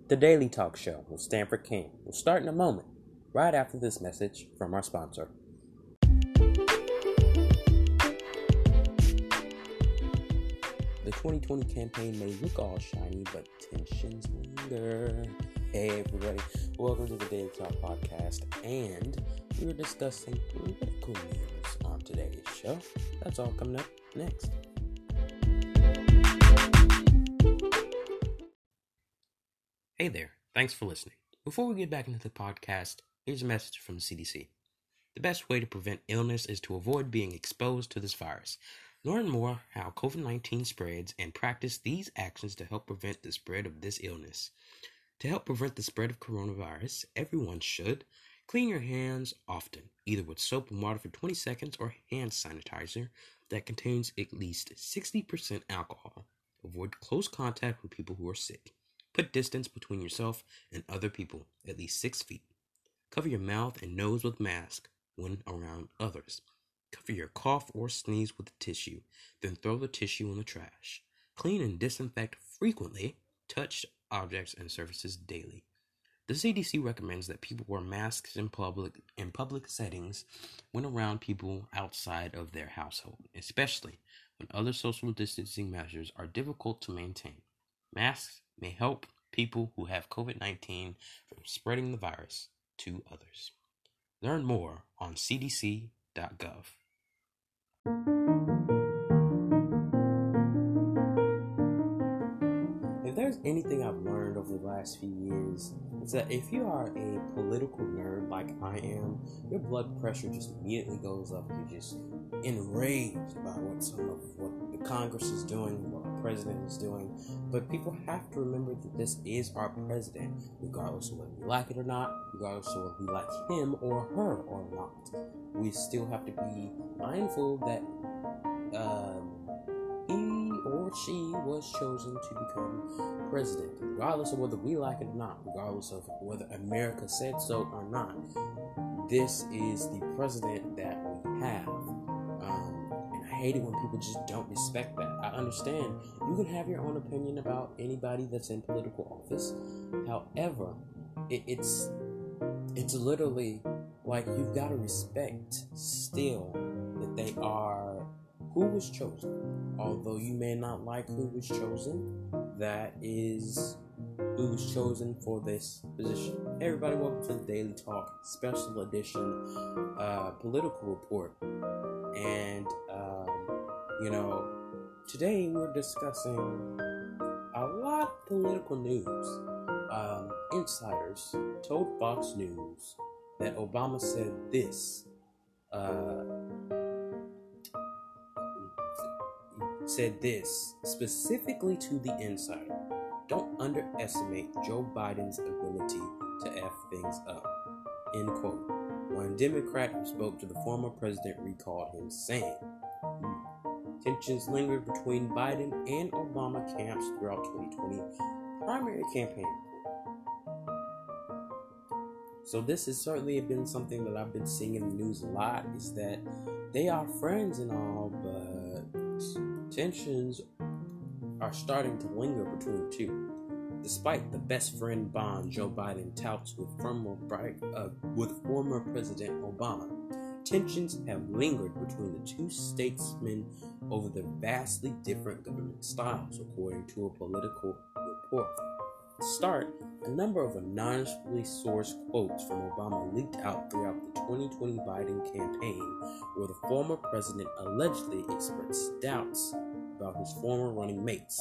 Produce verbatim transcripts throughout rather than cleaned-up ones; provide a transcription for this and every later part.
The Daily Talk Show with Stanford King will start in a moment, right after this message from our sponsor. The twenty twenty campaign may look all shiny, but tensions linger. Hey everybody, welcome to the Daily Talk Podcast, and we're discussing political news on today's show. That's all coming up next. Hey there, thanks for listening. Before we get back into the podcast, here's a message from the C D C. The best way to prevent illness is to avoid being exposed to this virus. Learn more how covid nineteen spreads and practice these actions to help prevent the spread of this illness. To help prevent the spread of coronavirus, everyone should clean your hands often, either with soap and water for twenty seconds or hand sanitizer that contains at least sixty percent alcohol. Avoid close contact with people who are sick. Put distance between yourself and other people, at least six feet. Cover your mouth and nose with mask when around others. Cover your cough or sneeze with a tissue, then throw the tissue in the trash. Clean and disinfect frequently. Touch objects and surfaces daily. The C D C recommends that people wear masks in public in public settings when around people outside of their household, especially when other social distancing measures are difficult to maintain. Masks may help people who have covid nineteen from spreading the virus to others. Learn more on c d c dot gov. If there's anything I've learned over the last few years, it's that if you are a political nerd like I am, your blood pressure just immediately goes up. You're just enraged by what some of what the Congress is doing, what the president is doing. But people have to remember that this is our president, regardless of whether we like it or not, regardless of whether we like him or her or not. We still have to be mindful that um, he or she was chosen to become president, regardless of whether we like it or not, regardless of whether America said so or not. This is the president that we have. Um, and I hate it when people just don't respect that. I understand you can have your own opinion about anybody that's in political office. However, it, it's it's literally like you've got to respect still that they are who was chosen. Although you may not like who was chosen, that is who was chosen for this position. Hey everybody, welcome to the Daily Talk Special Edition uh, Political Report. And, um, you know, today we're discussing a lot of political news. Um, insiders told Fox News that Obama said this, uh, said this specifically to the insider: don't underestimate Joe Biden's ability to F things up, end quote. One Democrat who spoke to the former president recalled him saying, tensions lingered between Biden and Obama camps throughout twenty twenty primary campaign. So this has certainly been something that I've been seeing in the news a lot, is that they are friends and all, but tensions are starting to linger between the two. Despite the best friend bond Joe Biden touts with former, uh, with former President Obama, tensions have lingered between the two statesmen over their vastly different government styles, according to a political report. To start, a number of anonymously sourced quotes from Obama leaked out throughout the twenty twenty Biden campaign, where the former president allegedly expressed doubts about his former running mates.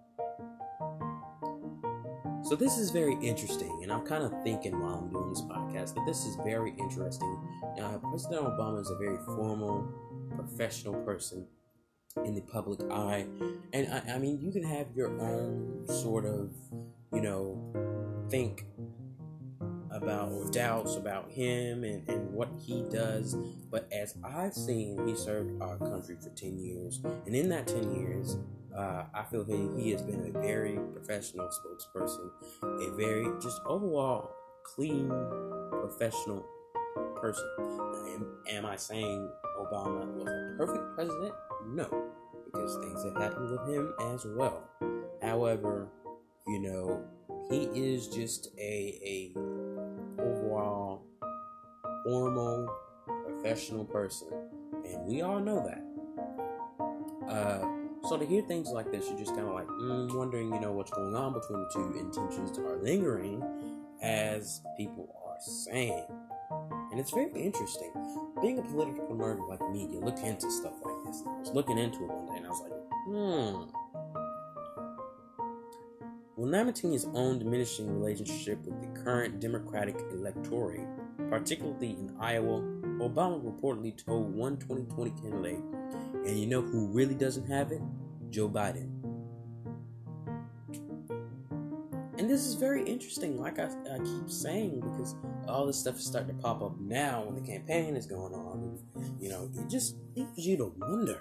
So this is very interesting, and I'm kind of thinking while I'm doing this podcast that this is very interesting. Uh, President Obama is a very formal, professional person in the public eye, and I, I mean, you can have your own sort of, you know, think about or doubts about him and, and what he does, but as I've seen, he served our country for ten years, and in that ten years, uh, I feel he, he has been a very professional spokesperson, a very, just overall, clean, professional person. Am, am I saying Obama was a perfect president? No, because things have happened with him as well. However, You know, he is just a a overall formal, professional person, and we all know that. Uh, so to hear things like this, you're just kind of like mm, wondering, you know, what's going on between the two. Intentions are lingering, as people are saying, and it's very interesting. Being a political nerd like me, you look into stuff like this. I was looking into it one day, and I was like, hmm. Will Namate's own diminishing relationship with the current Democratic electorate, particularly in Iowa, Obama reportedly told one twenty twenty candidate, and you know who really doesn't have it? Joe Biden. And this is very interesting, like I, I keep saying, because all this stuff is starting to pop up now when the campaign is going on. And, you know, it just leaves you to wonder.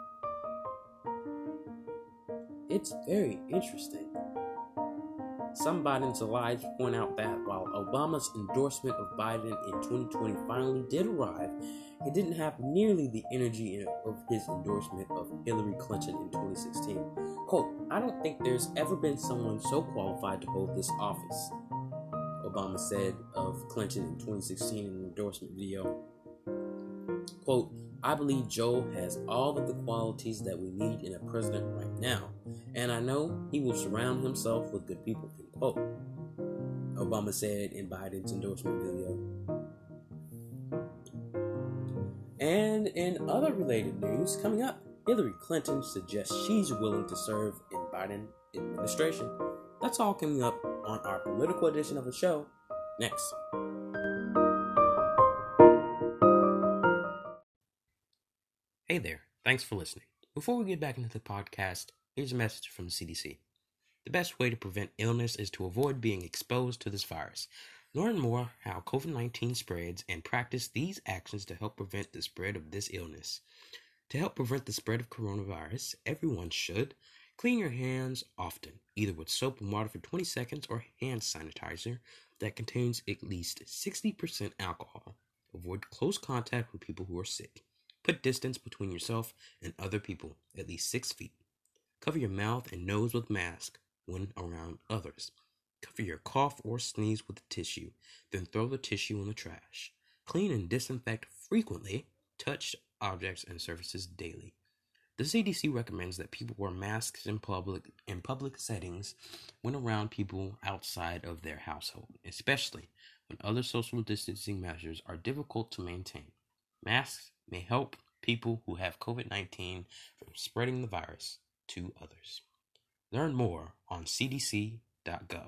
It's very interesting. Some Biden's allies point out that while Obama's endorsement of Biden in twenty twenty finally did arrive, it didn't have nearly the energy of his endorsement of Hillary Clinton in twenty sixteen. Quote, I don't think there's ever been someone so qualified to hold this office, Obama said of Clinton in twenty sixteen in an endorsement video. Quote, I believe Joe has all of the qualities that we need in a president right now, and I know he will surround himself with good people, end quote, Obama said in Biden's endorsement video. And in other related news, coming up, Hillary Clinton suggests she's willing to serve in Biden administration. That's all coming up on our political edition of the show next. Hey there, thanks for listening. Before we get back into the podcast, here's a message from the C D C. The best way to prevent illness is to avoid being exposed to this virus. Learn more how covid nineteen spreads and practice these actions to help prevent the spread of this illness. To help prevent the spread of coronavirus, everyone should clean your hands often, either with soap and water for twenty seconds or hand sanitizer that contains at least sixty percent alcohol. Avoid close contact with people who are sick. Put distance between yourself and other people, at least six feet. Cover your mouth and nose with mask when around others. Cover your cough or sneeze with a tissue, then throw the tissue in the trash. Clean and disinfect frequently. Touch objects and surfaces daily. The C D C recommends that people wear masks in public in public settings when around people outside of their household, especially when other social distancing measures are difficult to maintain. Masks may help people who have covid nineteen from spreading the virus to others. Learn more on c d c dot gov.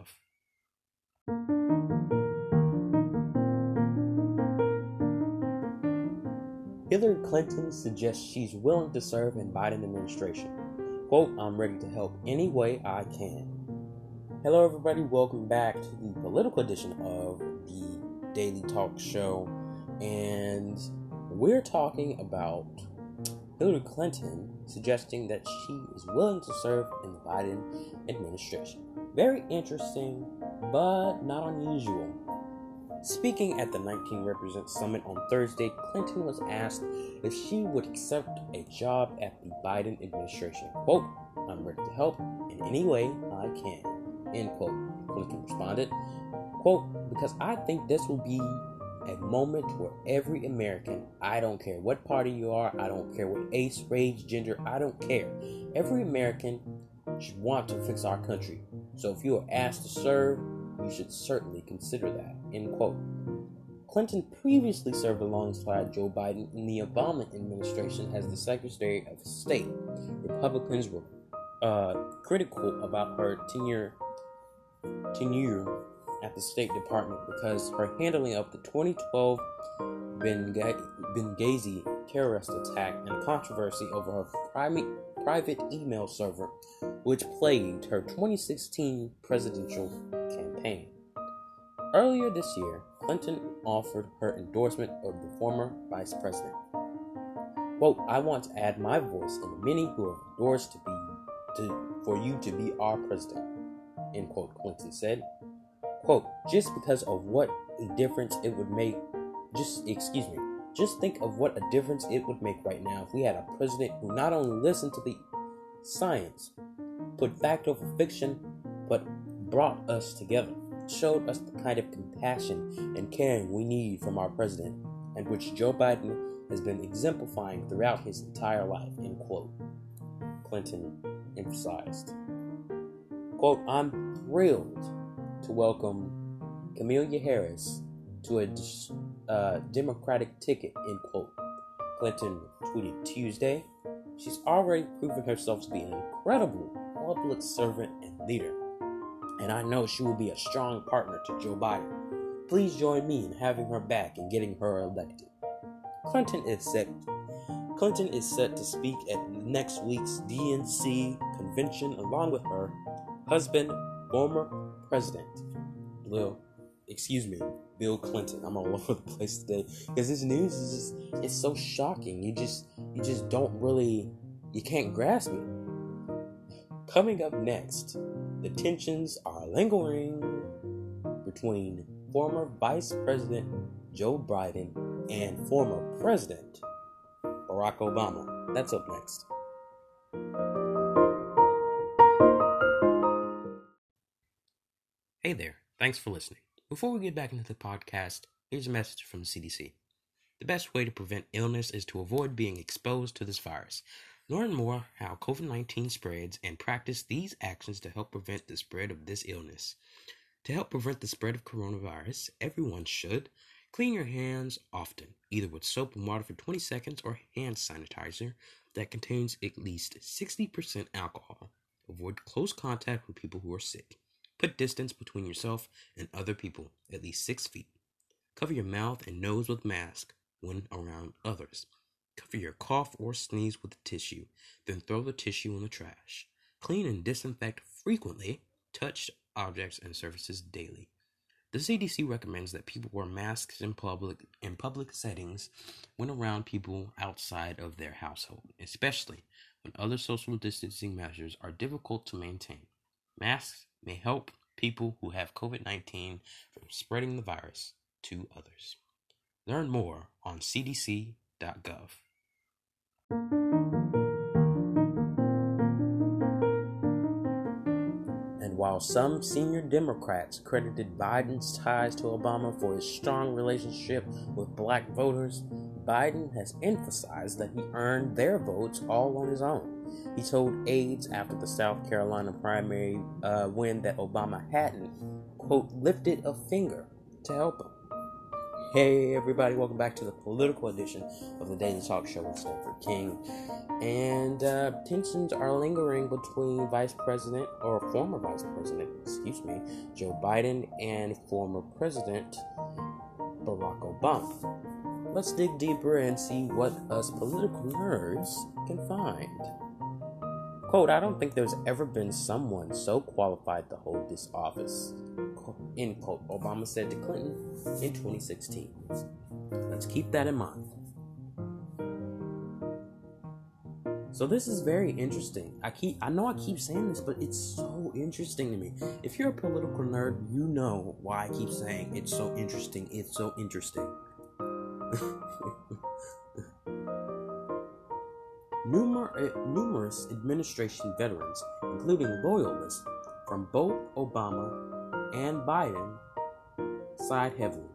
Hillary Clinton suggests she's willing to serve in Biden administration. Quote, I'm ready to help any way I can. Hello everybody, welcome back to the political edition of the Daily Talk Show. And we're talking about Hillary Clinton suggesting that she is willing to serve in the Biden administration. Very interesting, but not unusual. Speaking at the nineteen Represent Summit on Thursday, Clinton was asked if she would accept a job at the Biden administration. Quote, I'm ready to help in any way I can. End quote. Clinton responded, quote, because I think this will be a moment where every American, I don't care what party you are, I don't care what age, race, gender, I don't care. Every American should want to fix our country. So if you are asked to serve, you should certainly consider that. End quote. Clinton previously served alongside Joe Biden in the Obama administration as the Secretary of State. Republicans were uh, critical about her tenure, tenure at the State Department because her handling of the twenty twelve Benghazi terrorist attack and controversy over her private, private email server, which plagued her twenty sixteen presidential campaign. Earlier this year, Clinton offered her endorsement of the former vice president. Quote, I want to add my voice in the many who have endorsed to be to, for you to be our president. End quote, Clinton said. Quote, just because of what a difference it would make, just, excuse me, just think of what a difference it would make right now if we had a president who not only listened to the science, put fact over fiction, but brought us together, showed us the kind of compassion and caring we need from our president, and which Joe Biden has been exemplifying throughout his entire life, end quote. Clinton emphasized. Quote, I'm thrilled to welcome Kamala Harris to a uh, Democratic ticket, end quote. Clinton tweeted Tuesday, she's already proven herself to be an incredible public servant and leader, and I know she will be a strong partner to Joe Biden. Please join me in having her back and getting her elected. Clinton is set. Clinton is set to speak at next week's D N C convention along with her husband, former President Bill, excuse me, Bill Clinton. I'm all over the place today because this news is just, it's so shocking. You just, you just don't really, you can't grasp it. Coming up next, the tensions are lingering between former Vice President Joe Biden and former President Barack Obama. That's up next. Hey there, thanks for listening. Before we get back into the podcast, here's a message from the C D C. The best way to prevent illness is to avoid being exposed to this virus. Learn more how covid nineteen spreads and practice these actions to help prevent the spread of this illness. To help prevent the spread of coronavirus, everyone should clean your hands often, either with soap and water for twenty seconds or hand sanitizer that contains at least sixty percent alcohol. Avoid close contact with people who are sick. Put distance between yourself and other people, at least six feet. Cover your mouth and nose with mask when around others. Cover your cough or sneeze with a tissue, then throw the tissue in the trash. Clean and disinfect frequently. Touch objects and surfaces daily. The C D C recommends that people wear masks in public in public settings when around people outside of their household, especially when other social distancing measures are difficult to maintain. Masks may help people who have covid nineteen from spreading the virus to others. Learn more on c d c dot gov. And while some senior Democrats credited Biden's ties to Obama for his strong relationship with black voters, Biden has emphasized that he earned their votes all on his own. He told aides after the South Carolina primary uh, win that Obama hadn't, quote, lifted a finger to help him. Hey everybody, welcome back to the political edition of the Daily Talk Show with Stanford King. And uh, tensions are lingering between Vice President, or former Vice President, excuse me, Joe Biden and former President Barack Obama. Let's dig deeper and see what us political nerds can find. Quote, I don't think there's ever been someone so qualified to hold this office, end quote, Obama said to Clinton in twenty sixteen. Let's keep that in mind. So this is very interesting. I keep, I know I keep saying this, but it's so interesting to me. If you're a political nerd, you know why I keep saying it's so interesting. It's so interesting. Numer- numerous administration veterans, including loyalists from both Obama and Biden, side heavily.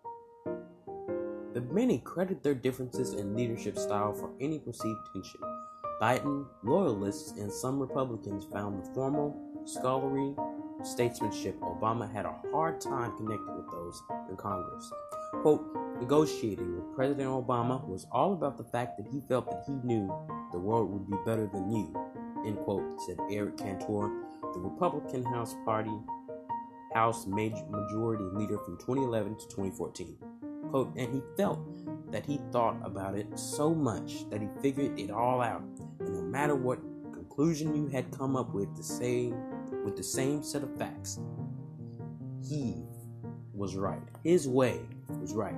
But many credit their differences in leadership style for any perceived tension. Biden loyalists and some Republicans found the formal, scholarly statesmanship Obama had a hard time connecting with those in Congress. Quote, negotiating with President Obama was all about the fact that he felt that he knew the world would be better than you, end quote, said Eric Cantor, the Republican House Party House Majority Leader from twenty eleven to twenty fourteen. Quote, and he felt that he thought about it so much that he figured it all out, and no matter what conclusion you had come up with the same with the same set of facts, he was right. His way was right.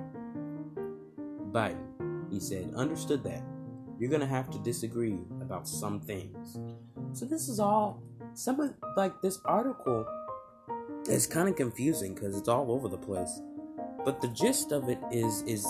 Biden, he said, understood that. You're going to have to disagree about some things. So this is all, some of, like, this article is kind of confusing because it's all over the place. But the gist of it is, is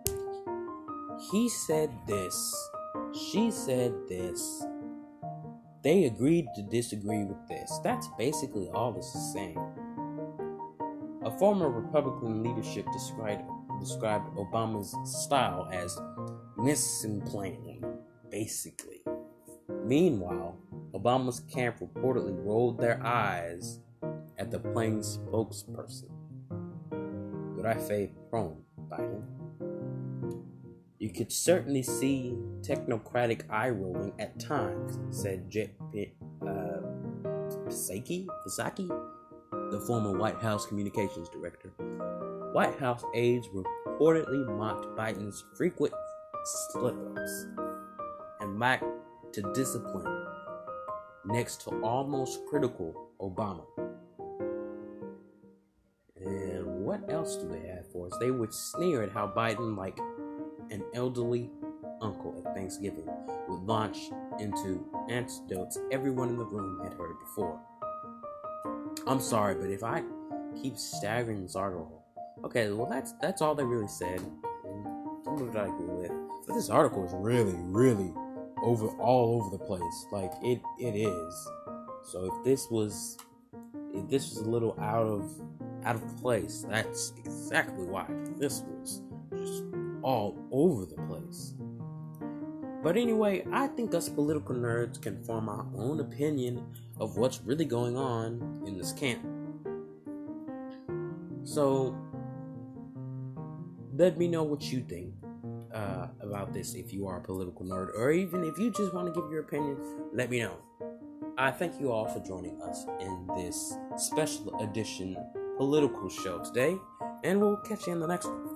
he said this, she said this, They agreed to disagree with this. That's basically all this is saying. A former Republican leadership described described Obama's style as mise-en-plan, basically. Meanwhile, Obama's camp reportedly rolled their eyes at the plain spokesperson. Good I faith prone by him. You could certainly see technocratic eye rolling at times, said Jet P- uh, Psaki, Psaki, the former White House communications director. White House aides reportedly mocked Biden's frequent slip-ups and lack to discipline next to almost critical Obama. And what else do they have for us? They would sneer at how Biden, like an elderly uncle at Thanksgiving, would launch into anecdotes everyone in the room had heard before. I'm sorry, but if I keep staggering this article, okay, well that's that's all they really said, and some of it I agree with. But this article is really, really over all over the place. Like it, it is. So if this was, if this was a little out of out of place, that's exactly why this was just all over the place. But anyway, I think us political nerds can form our own opinion of what's really going on in this camp. So let me know what you think uh, about this if you are a political nerd, or even if you just want to give your opinion, let me know. I thank you all for joining us in this special edition political show today, and we'll catch you in the next one.